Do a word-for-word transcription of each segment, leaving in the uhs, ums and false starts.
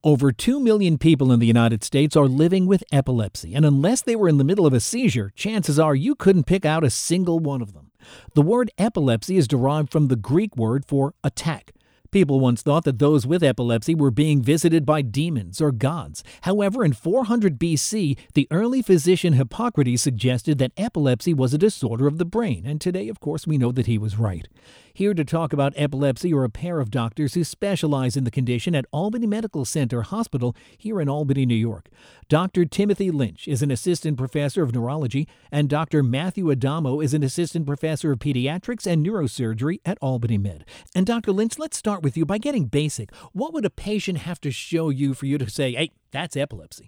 Over two million people in the United States are living with epilepsy, and unless they were in the middle of a seizure, chances are you couldn't pick out a single one of them. The word epilepsy is derived from the Greek word for attack. People once thought that those with epilepsy were being visited by demons or gods. However, in four hundred B C, the early physician Hippocrates suggested that epilepsy was a disorder of the brain, and today, of course, we know that he was right. Here to talk about epilepsy are a pair of doctors who specialize in the condition at Albany Medical Center Hospital here in Albany, New York. Doctor Timothy Lynch is an assistant professor of neurology, and Doctor Matthew Adamo is an assistant professor of pediatrics and neurosurgery at Albany Med. And Doctor Lynch, let's start with you by getting basic. What would a patient have to show you for you to say, hey, that's epilepsy?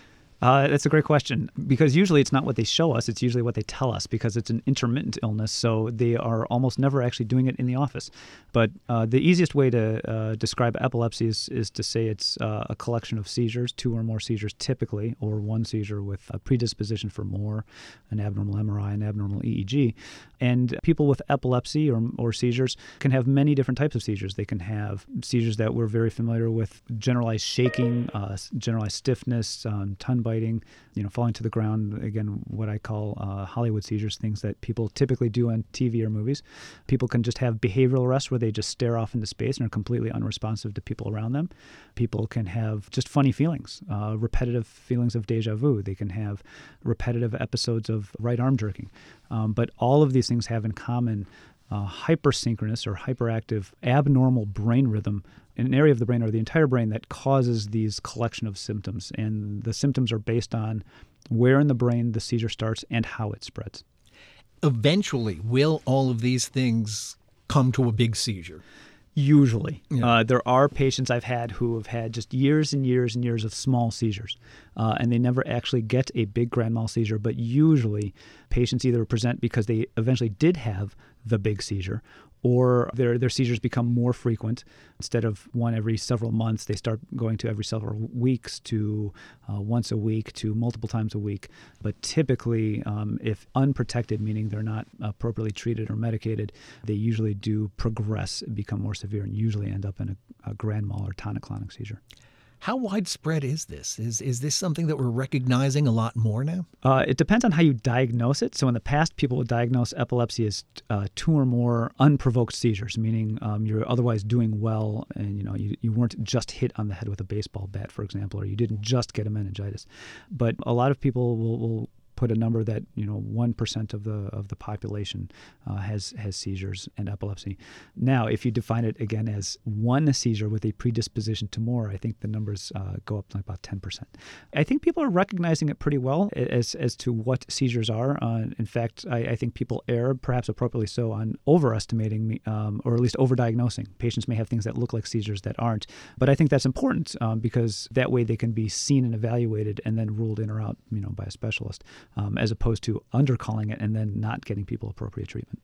Uh, that's a great question, because usually it's not what they show us, it's usually what they tell us, because it's an intermittent illness, so they are almost never actually doing it in the office. But uh, the easiest way to uh, describe epilepsy is, is to say it's uh, a collection of seizures, two or more seizures typically, or one seizure with a predisposition for more, an abnormal M R I, an abnormal E E G. And people with epilepsy or, or seizures can have many different types of seizures. They can have seizures that we're very familiar with, generalized shaking, uh, generalized stiffness, um, tongue biting, you know, falling to the ground, again, what I call uh, Hollywood seizures, things that people typically do on T V or movies. People can just have behavioral arrest where they just stare off into space and are completely unresponsive to people around them. People can have just funny feelings, uh, repetitive feelings of deja vu. They can have repetitive episodes of right arm jerking. Um, but all of these things have in common uh, hypersynchronous or hyperactive abnormal brain rhythm in an area of the brain or the entire brain that causes these collection of symptoms. And the symptoms are based on where in the brain the seizure starts and how it spreads. Eventually, will all of these things come to a big seizure? Usually. Yeah. Uh, there are patients I've had who have had just years and years and years of small seizures, uh, and they never actually get a big grand mal seizure. But usually patients either present because they eventually did have the big seizure, or their their seizures become more frequent. Instead of one every several months, they start going to every several weeks to uh, once a week to multiple times a week. But typically, um, if unprotected, meaning they're not appropriately treated or medicated, they usually do progress and become more severe and usually end up in a, a grand mal or tonic-clonic seizure. How widespread is this? Is is this something that we're recognizing a lot more now? Uh, it depends on how you diagnose it. So in the past, people would diagnose epilepsy as uh, two or more unprovoked seizures, meaning um, you're otherwise doing well and you know you, you weren't just hit on the head with a baseball bat, for example, or you didn't just get a meningitis. But a lot of people will, will put a number that you know one percent of the of the population uh, has has seizures and epilepsy. Now, if you define it again as one seizure with a predisposition to more, I think the numbers uh, go up to about ten percent. I think people are recognizing it pretty well as as to what seizures are. Uh, in fact, I, I think people err, perhaps appropriately so, on overestimating um, or at least overdiagnosing. Patients may have things that look like seizures that aren't, but I think that's important um, because that way they can be seen and evaluated and then ruled in or out, you know, by a specialist. Um, as opposed to undercalling it and then not getting people appropriate treatment.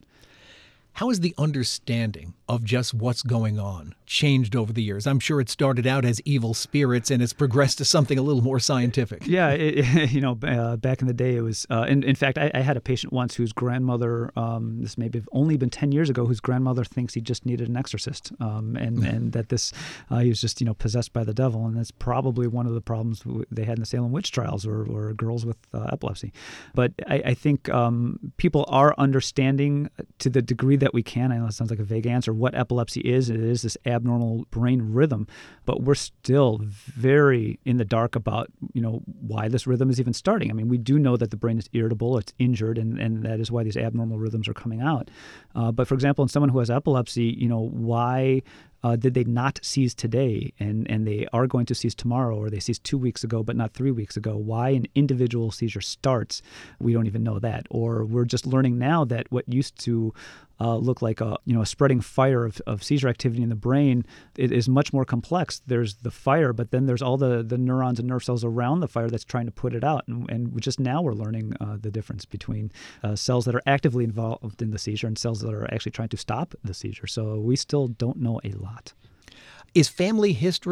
How has the understanding of just what's going on changed over the years? I'm sure it started out as evil spirits and it's progressed to something a little more scientific. Yeah, it, you know, uh, back in the day, it was, uh, in, in fact, I, I had a patient once whose grandmother, um, this may have only been ten years ago, whose grandmother thinks he just needed an exorcist um, and, and that this, uh, he was just, you know, possessed by the devil. And that's probably one of the problems they had in the Salem witch trials or, or girls with uh, epilepsy. But I, I think um, people are understanding to the degree that we can. I know it sounds like a vague answer, what epilepsy is. It is this abnormal brain rhythm, but we're still very in the dark about, you know, why this rhythm is even starting. I mean, we do know that the brain is irritable, it's injured, and, and that is why these abnormal rhythms are coming out. Uh, but for example, in someone who has epilepsy, you know, why Uh, did they not seize today and, and they are going to seize tomorrow, or they seized two weeks ago but not three weeks ago? Why an individual seizure starts, we don't even know that. Or we're just learning now that what used to uh, look like a you know a spreading fire of, of seizure activity in the brain, it is much more complex. There's the fire, but then there's all the, the neurons and nerve cells around the fire that's trying to put it out. And, and just now we're learning uh, the difference between uh, cells that are actively involved in the seizure and cells that are actually trying to stop the seizure. So we still don't know a lot. Is family history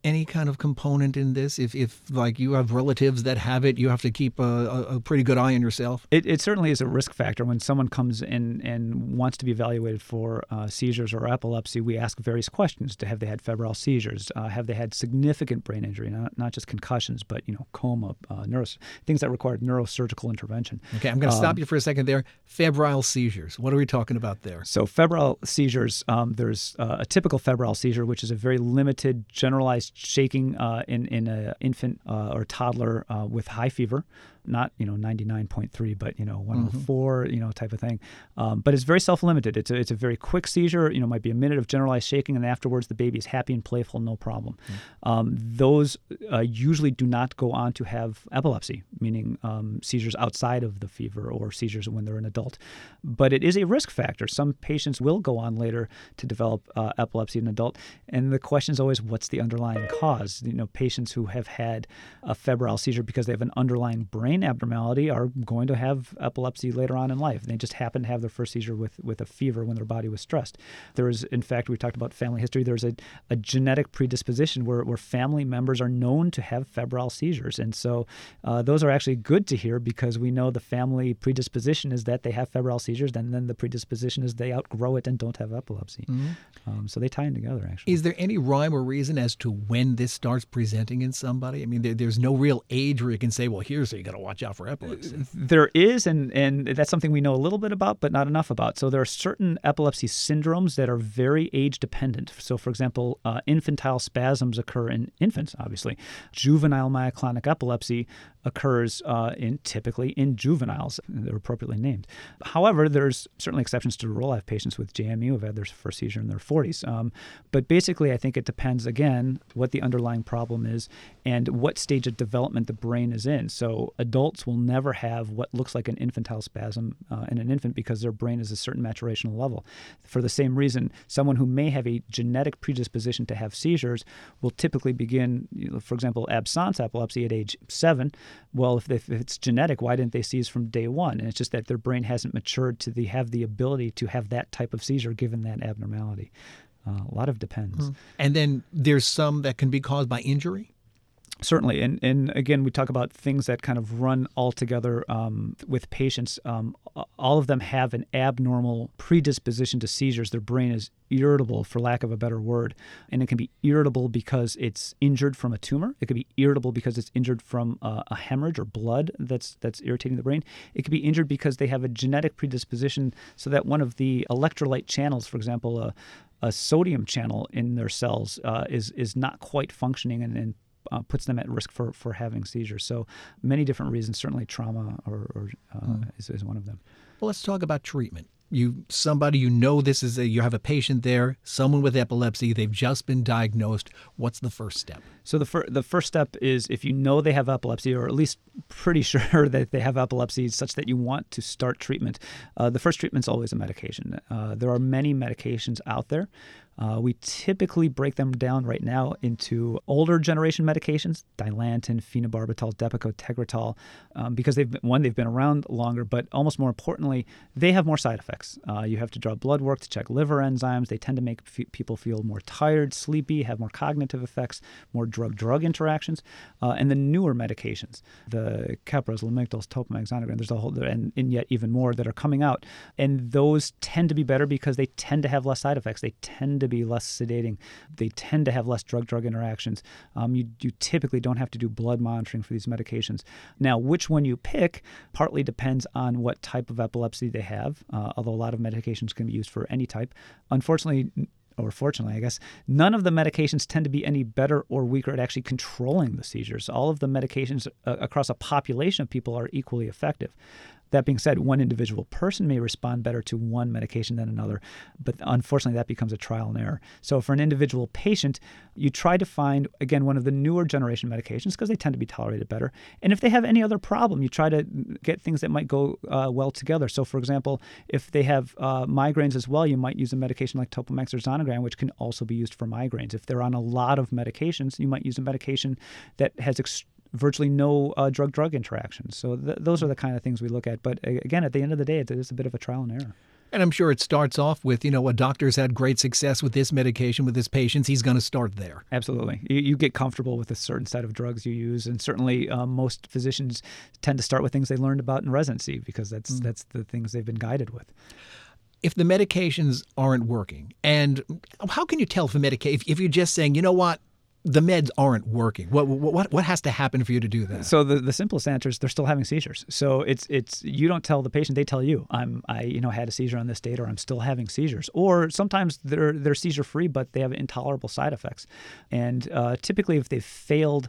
any kind of component in this? If, if like you have relatives that have it, you have to keep a, a, a pretty good eye on yourself? It, it certainly is a risk factor. When someone comes in and wants to be evaluated for uh, seizures or epilepsy, we ask various questions. To have they had febrile seizures? Uh, have they had significant brain injury, not, not just concussions, but you know, coma, uh, neuros, things that require neurosurgical intervention. Okay, I'm going to um, stop you for a second there. Febrile seizures. What are we talking about there? So febrile seizures, um, there's uh, a typical febrile seizure, which is a very limited, generalized shaking uh, in in an infant uh, or toddler uh, with high fever. Not, you know, ninety-nine point three, but, you know, one oh four, mm-hmm. you know, type of thing. Um, but it's very self-limited. It's a, it's a very quick seizure, you know, might be a minute of generalized shaking, and afterwards the baby is happy and playful, no problem. Mm-hmm. Um, those uh, usually do not go on to have epilepsy, meaning um, seizures outside of the fever or seizures when they're an adult. But it is a risk factor. Some patients will go on later to develop uh, epilepsy in an adult. And the question is always, what's the underlying cause? You know, patients who have had a febrile seizure because they have an underlying brain abnormality are going to have epilepsy later on in life. They just happen to have their first seizure with, with a fever when their body was stressed. There is, in fact, we talked about family history. There's a, a genetic predisposition where, where family members are known to have febrile seizures. And so uh, those are actually good to hear because we know the family predisposition is that they have febrile seizures, and then the predisposition is they outgrow it and don't have epilepsy. Mm-hmm. Um, so they tie in together, actually. Is there any rhyme or reason as to when this starts presenting in somebody? I mean, there, there's no real age where you can say, well, here's so you got to watch out for epilepsy. There is, and, and that's something we know a little bit about, but not enough about. So there are certain epilepsy syndromes that are very age-dependent. So, for example, uh, infantile spasms occur in infants, obviously. Juvenile myoclonic epilepsy occurs uh, in typically in juveniles. They're appropriately named. However, there's certainly exceptions to the rule. I have patients with J M E who have had their first seizure in their forties. Um, but basically, I think it depends, again, what the underlying problem is and what stage of development the brain is in. So adults will never have what looks like an infantile spasm uh, in an infant because their brain is a certain maturational level. For the same reason, someone who may have a genetic predisposition to have seizures will typically begin, you know, for example, absence epilepsy at age seven. Well, if, they, if it's genetic, why didn't they seize from day one? And it's just that their brain hasn't matured to the, have the ability to have that type of seizure given that abnormality. Uh, a lot of depends. Mm. And then there's some that can be caused by injury? Certainly. And and again, we talk about things that kind of run all together um, with patients. Um, all of them have an abnormal predisposition to seizures. Their brain is irritable, for lack of a better word. And it can be irritable because it's injured from a tumor. It could be irritable because it's injured from uh, a hemorrhage or blood that's that's irritating the brain. It could be injured because they have a genetic predisposition so that one of the electrolyte channels, for example, a, a sodium channel in their cells uh, is, is not quite functioning and, and Uh, puts them at risk for, for having seizures. So many different reasons, certainly trauma or, or uh, mm. is, is one of them. Well, let's talk about treatment. You, somebody, you know, this is a, you have a patient there, someone with epilepsy, they've just been diagnosed. What's the first step? So the, fir- the first step is if you know they have epilepsy, or at least pretty sure that they have epilepsy such that you want to start treatment, uh, the first treatment is always a medication. Uh, there are many medications out there. Uh, we typically break them down right now into older generation medications, Dilantin, phenobarbital, Depakote, Tegretol, um, because they've been, one, they've been around longer, but almost more importantly, they have more side effects. Uh, you have to draw blood work to check liver enzymes. They tend to make f- people feel more tired, sleepy, have more cognitive effects, more drug-drug interactions, uh, and the newer medications, the Keppras, Lamictals, Topamax, Zonogram, there's a whole, and, and yet even more that are coming out, and those tend to be better because they tend to have less side effects. They tend to be less sedating. They tend to have less drug-drug interactions. Um, you, you typically don't have to do blood monitoring for these medications. Now, which one you pick partly depends on what type of epilepsy they have, uh, although a lot of medications can be used for any type. Unfortunately, or fortunately, I guess, none of the medications tend to be any better or weaker at actually controlling the seizures. All of the medications uh, across a population of people are equally effective. That being said, one individual person may respond better to one medication than another, but unfortunately that becomes a trial and error. So for an individual patient, you try to find, again, one of the newer generation medications because they tend to be tolerated better. And if they have any other problem, you try to get things that might go uh, well together. So for example, if they have uh, migraines as well, you might use a medication like Topamax or Zonogram, which can also be used for migraines. If they're on a lot of medications, you might use a medication that has extreme virtually no uh, drug-drug interactions. So th- those are the kind of things we look at. But uh, again, at the end of the day, it is a bit of a trial and error. And I'm sure it starts off with, you know, a doctor's had great success with this medication with his patients. He's going to start there. Absolutely. You, you get comfortable with a certain set of drugs you use. And certainly um, most physicians tend to start with things they learned about in residency because that's mm. that's the things they've been guided with. If the medications aren't working, and how can you tell if a medication, if, if you're just saying, you know what, the meds aren't working, what what what has to happen for you to do that? So the, the simplest answer is they're still having seizures. So it's it's you don't tell the patient, they tell you, I'm I you know had a seizure on this date, or I'm still having seizures. Or sometimes they're they're seizure free, but they have intolerable side effects. And uh, typically, if they've failed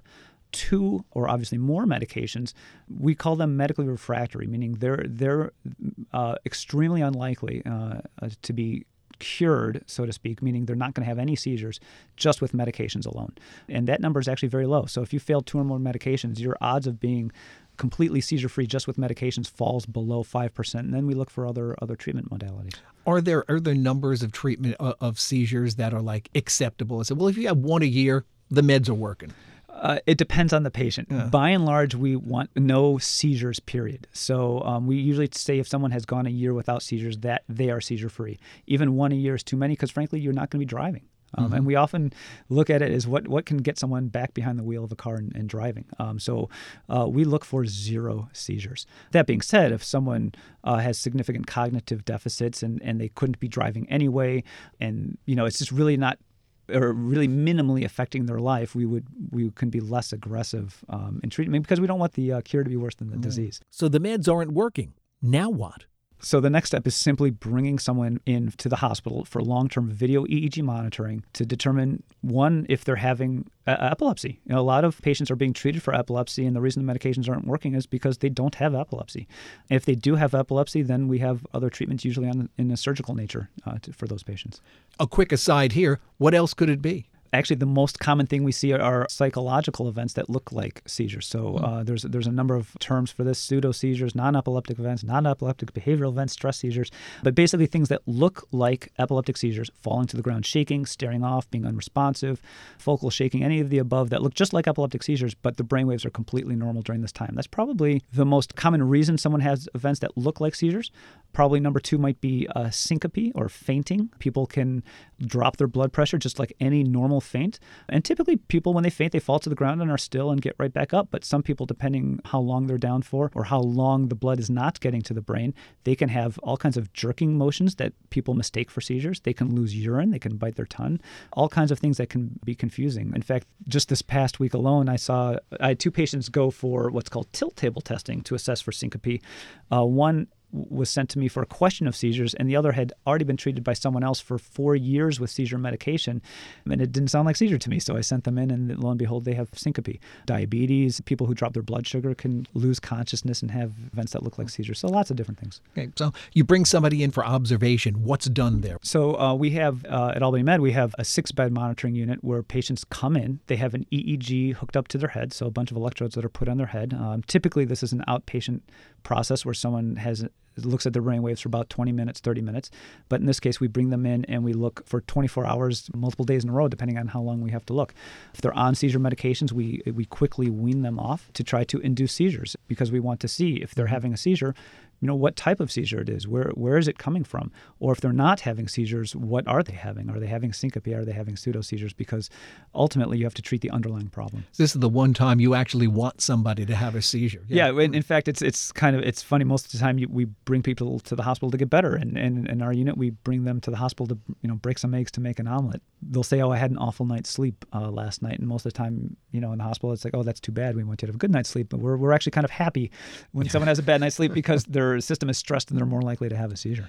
two or obviously more medications, we call them medically refractory, meaning they're they're uh, extremely unlikely uh, uh, to be cured, so to speak, meaning they're not going to have any seizures just with medications alone. And that number is actually very low. So if you failed two or more medications, your odds of being completely seizure-free just with medications falls below five percent. And then we look for other other treatment modalities. Are there are there numbers of treatment of, of seizures that are like acceptable? I said, well, if you have one a year, the meds are working. Uh, it depends on the patient. Yeah. By and large, we want no seizures, period. So um, we usually say if someone has gone a year without seizures, that they are seizure-free. Even one a year is too many because, frankly, you're not going to be driving. Um, mm-hmm. And we often look at it as what, what can get someone back behind the wheel of a car and, and driving. Um, so uh, we look for zero seizures. That being said, if someone uh, has significant cognitive deficits and, and they couldn't be driving anyway, and you know it's just really not or really minimally affecting their life, we would we can be less aggressive um, in treatment because we don't want the uh, cure to be worse than the right. disease. So the meds aren't working. Now what? So the next step is simply bringing someone in to the hospital for long-term video E E G monitoring to determine, one, if they're having uh, epilepsy. You know, a lot of patients are being treated for epilepsy, and the reason the medications aren't working is because they don't have epilepsy. If they do have epilepsy, then we have other treatments, usually on, in a surgical nature, uh, to, for those patients. A quick aside here, what else could it be? Actually, the most common thing we see are psychological events that look like seizures. So uh, there's there's a number of terms for this: pseudo seizures, non-epileptic events, non-epileptic behavioral events, stress seizures. But basically, things that look like epileptic seizures: falling to the ground, shaking, staring off, being unresponsive, focal shaking, any of the above that look just like epileptic seizures, but the brainwaves are completely normal during this time. That's probably the most common reason someone has events that look like seizures. Probably number two might be uh, syncope or fainting. People can drop their blood pressure just like any normal faint. And typically people, when they faint, they fall to the ground and are still and get right back up. But some people, depending how long they're down for or how long the blood is not getting to the brain, they can have all kinds of jerking motions that people mistake for seizures. They can lose urine. They can bite their tongue. All kinds of things that can be confusing. In fact, just this past week alone, I saw I had two patients go for what's called tilt table testing to assess for syncope. Uh, one was sent to me for a question of seizures, and the other had already been treated by someone else for four years with seizure medication, and it didn't sound like seizure to me. So I sent them in, and lo and behold, they have syncope. Diabetes, people who drop their blood sugar can lose consciousness and have events that look like seizures. So lots of different things. Okay, so you bring somebody in for observation. What's done there? So uh, we have, uh, at Albany Med, we have a six-bed monitoring unit where patients come in. They have an E E G hooked up to their head, so a bunch of electrodes that are put on their head. Um, typically, this is an outpatient process where someone has looks at their brain waves for about twenty minutes, thirty minutes. But in this case, we bring them in and we look for twenty-four hours, multiple days in a row, depending on how long we have to look. If they're on seizure medications, we we quickly wean them off to try to induce seizures because we want to see if they're having a seizure, you know, what type of seizure it is, where where is it coming from? Or if they're not having seizures, what are they having? Are they having syncope? Are they having pseudo seizures? Because ultimately you have to treat the underlying problem. This is the one time you actually want somebody to have a seizure. Yeah, yeah in, in fact, it's it's kind of, it's funny. Most of the time you, we bring people to the hospital to get better. And, and in our unit, we bring them to the hospital to, you know, break some eggs to make an omelet. They'll say, oh, I had an awful night's sleep uh, last night. And most of the time, you know, in the hospital, it's like, oh, that's too bad. We want you to have a good night's sleep. But we're, we're actually kind of happy when someone has a bad night's sleep because their system is stressed and they're more likely to have a seizure.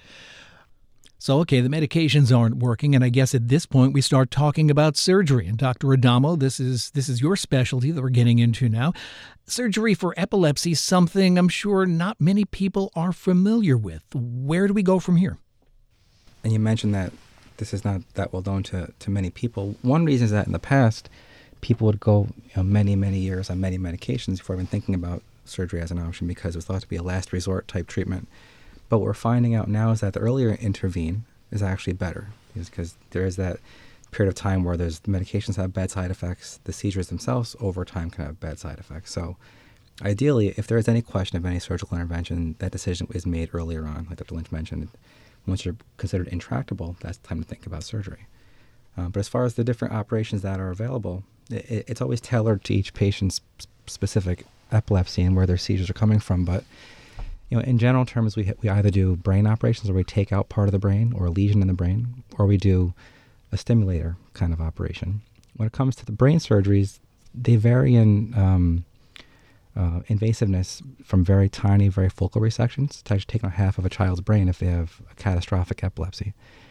So, okay, the medications aren't working, and I guess at this point we start talking about surgery. And Doctor Adamo, this is this is your specialty that we're getting into now. Surgery for epilepsy, something I'm sure not many people are familiar with. Where do we go from here? And you mentioned that this is not that well known to, to many people. One reason is that in the past, people would go you know, many, many years on many medications before even thinking about surgery as an option because it was thought to be a last resort type treatment. But what we're finding out now is that the earlier intervene is actually better because there is that period of time where there's the medications have bad side effects. The seizures themselves over time can have bad side effects. So ideally, if there is any question of any surgical intervention, that decision is made earlier on, like Doctor Lynch mentioned. Once you're considered intractable, that's time to think about surgery. Uh, but as far as the different operations that are available, it, it's always tailored to each patient's specific epilepsy and where their seizures are coming from. But you know, in general terms, we we either do brain operations where we take out part of the brain or a lesion in the brain, or we do a stimulator kind of operation. When it comes to the brain surgeries, they vary in um, uh, invasiveness from very tiny, very focal resections to actually taking out half of a child's brain if they have a catastrophic epilepsy.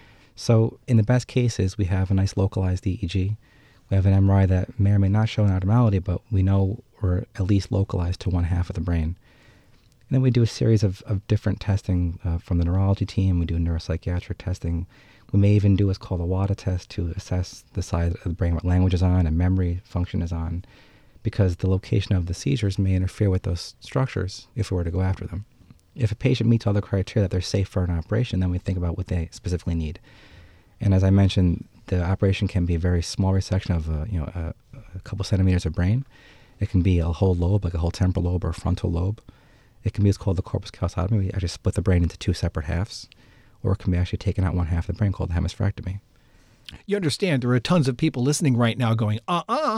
So in the best cases, we have a nice localized E E G. We have an M R I that may or may not show an abnormality, but we know we're at least localized to one half of the brain. And then we do a series of, of different testing uh, from the neurology team. We do neuropsychiatric testing. We may even do what's called a WADA test to assess the side of the brain, what language is on and memory function is on, because the location of the seizures may interfere with those structures if we were to go after them. If a patient meets all the criteria that they're safe for an operation, then we think about what they specifically need. And as I mentioned, the operation can be a very small resection of a, you know, a, a couple centimeters of brain. It can be a whole lobe, like a whole temporal lobe or a frontal lobe. It can be what's called the corpus callosotomy. We actually split the brain into two separate halves. Or it can be actually taking out one half of the brain called the hemispherectomy. You understand, there are tons of people listening right now going, uh-uh.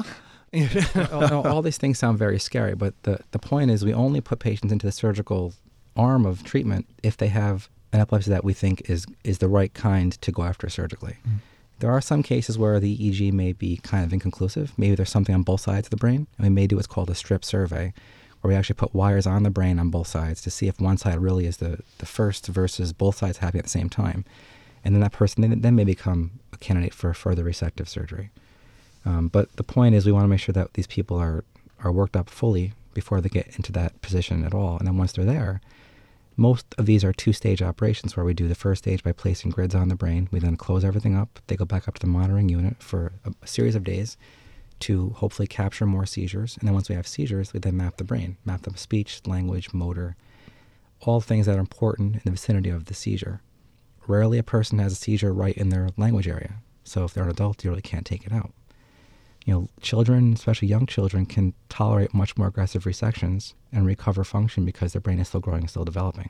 all, all these things sound very scary, but the, the point is we only put patients into the surgical arm of treatment if they have an epilepsy that we think is is the right kind to go after surgically. Mm. There are some cases where the E E G may be kind of inconclusive. Maybe there's something on both sides of the brain, and we may do what's called a strip survey, where we actually put wires on the brain on both sides to see if one side really is the, the first versus both sides happening at the same time. And then that person then, then may become a candidate for further resective surgery. Um, but the point is we want to make sure that these people are, are worked up fully before they get into that position at all. And then once they're there, most of these are two-stage operations where we do the first stage by placing grids on the brain. We then close everything up. They go back up to the monitoring unit for a, a series of days to hopefully capture more seizures. And then once we have seizures, we then map the brain, map the speech, language, motor, all things that are important in the vicinity of the seizure. Rarely a person has a seizure right in their language area. So if they're an adult, you really can't take it out. You know, children, especially young children, can tolerate much more aggressive resections and recover function because their brain is still growing and still developing.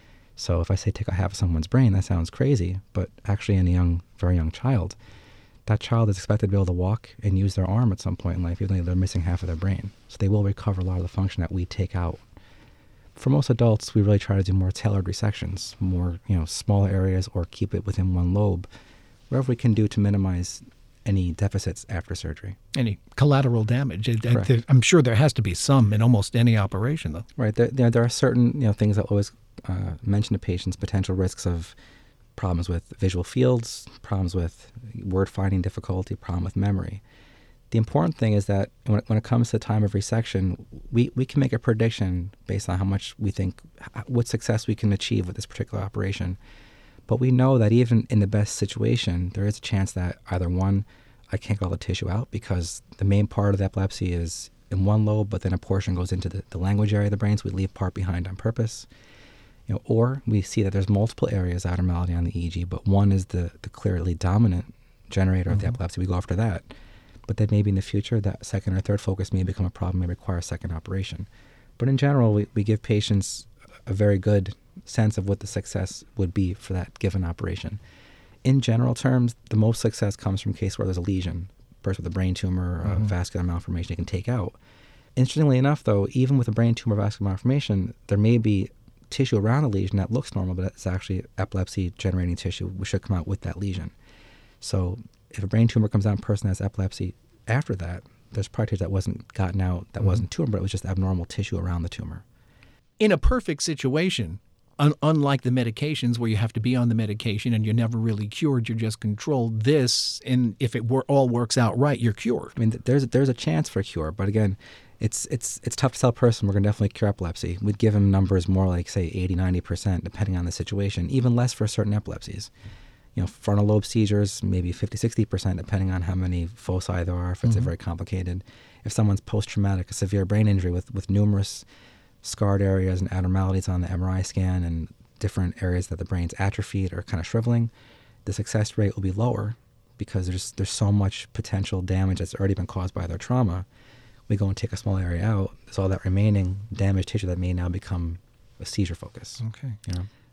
So if I say take out half of someone's brain, that sounds crazy, but actually in a young, very young child, that child is expected to be able to walk and use their arm at some point in life, even though they're missing half of their brain. So they will recover a lot of the function that we take out. For most adults, we really try to do more tailored resections, more, you know, small areas, or keep it within one lobe, wherever we can do to minimize any deficits after surgery. Any collateral damage. Correct. I'm sure there has to be some in almost any operation, though. Right. There, there, there are certain you know things that always uh, mention to patients, potential risks of problems with visual fields, problems with word finding difficulty, problem with memory. The important thing is that when it, when it comes to the time of resection, we, we can make a prediction based on how much we think, what success we can achieve with this particular operation. But we know that even in the best situation, there is a chance that either one, I can't get all the tissue out because the main part of the epilepsy is in one lobe, but then a portion goes into the, the language area of the brain, so we leave part behind on purpose. You know, or we see that there's multiple areas of abnormality on the E E G, but one is the, the clearly dominant generator of mm-hmm. the epilepsy. We go after that. But then maybe in the future, that second or third focus may become a problem, may require a second operation. But in general, we, we give patients a very good sense of what the success would be for that given operation. In general terms, the most success comes from cases where there's a lesion, first with a brain tumor or mm-hmm. a vascular malformation you can take out. Interestingly enough, though, even with a brain tumor vascular malformation, there may be tissue around a lesion that looks normal, but it's actually epilepsy-generating tissue, which should come out with that lesion. So if a brain tumor comes out and a person has epilepsy after that, there's probably tissue that wasn't gotten out, that mm-hmm. wasn't tumor, but it was just abnormal tissue around the tumor. In a perfect situation, un- unlike the medications where you have to be on the medication and you're never really cured, you're just controlled, this, and if it wor- all works out right, you're cured. I mean, th- there's there's a chance for cure, but again, it's it's it's tough to tell a person we're going to definitely cure epilepsy. We'd give them numbers more like, say, eighty, ninety percent, depending on the situation, even less for certain epilepsies. You know, frontal lobe seizures, maybe fifty, sixty percent, depending on how many foci there are, if it's mm-hmm. very complicated. If someone's post-traumatic, a severe brain injury with, with numerous scarred areas and abnormalities on the M R I scan and different areas that the brain's atrophied or kind of shriveling, the success rate will be lower because there's there's so much potential damage that's already been caused by their trauma. We go and take a small area out. There's all that remaining damaged tissue that may now become a seizure focus. Okay. You know?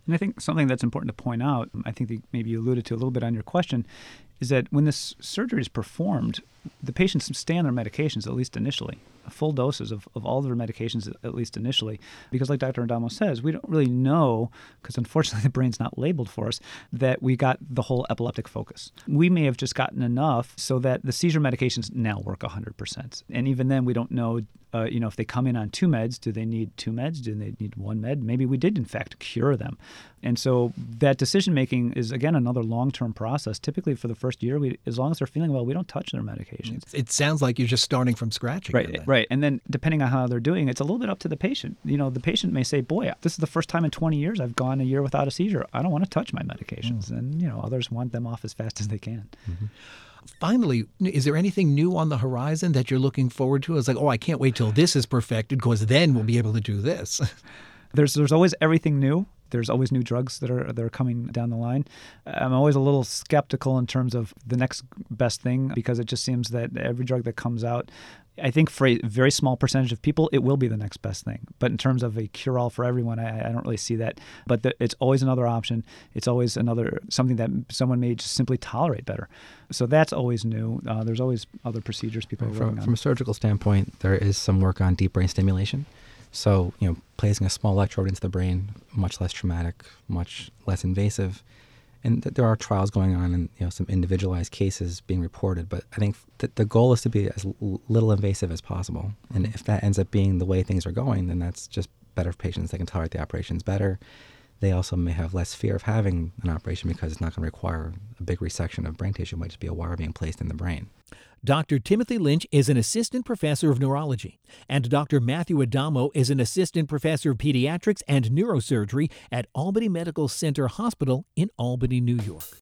And I think something that's important to point out, I think that maybe you alluded to a little bit on your question, is that when this surgery is performed, the patients stay on their medications, at least initially, full doses of, of all their medications, at least initially. Because like Doctor Adamo says, we don't really know, because unfortunately the brain's not labeled for us, that we got the whole epileptic focus. We may have just gotten enough so that the seizure medications now work one hundred percent. And even then, we don't know, uh, you know, if they come in on two meds, do they need two meds? Do they need one med? Maybe we did, in fact, cure them. And so that decision-making is, again, another long-term process. Typically, for the first year, we, as long as they're feeling well, we don't touch their medications. It sounds like you're just starting from scratch again. Right, then. right. And then depending on how they're doing, it's a little bit up to the patient. You know, the patient may say, boy, this is the first time in twenty years I've gone a year without a seizure. I don't want to touch my medications. Mm. And, you know, others want them off as fast as they can. Mm-hmm. Finally, is there anything new on the horizon that you're looking forward to? It's like, oh, I can't wait till this is perfected because then we'll be able to do this. There's there's always everything new. There's always new drugs that are that are coming down the line. I'm always a little skeptical in terms of the next best thing, because it just seems that every drug that comes out, I think for a very small percentage of people, it will be the next best thing. But in terms of a cure-all for everyone, I, I don't really see that. But the, it's always another option. It's always another something that someone may just simply tolerate better. So that's always new. Uh, the's always other procedures people Right, are from, working on. From a surgical standpoint, there is some work on deep brain stimulation. So, you know, placing a small electrode into the brain, much less traumatic, much less invasive. And th- there are trials going on and, you know, some individualized cases being reported. But I think th- the goal is to be as l- little invasive as possible. And if that ends up being the way things are going, then that's just better for patients. They can tolerate the operations better. They also may have less fear of having an operation because it's not going to require a big resection of brain tissue. It might just be a wire being placed in the brain. Doctor Timothy Lynch is an assistant professor of neurology, and Doctor Matthew Adamo is an assistant professor of pediatrics and neurosurgery at Albany Medical Center Hospital in Albany, New York.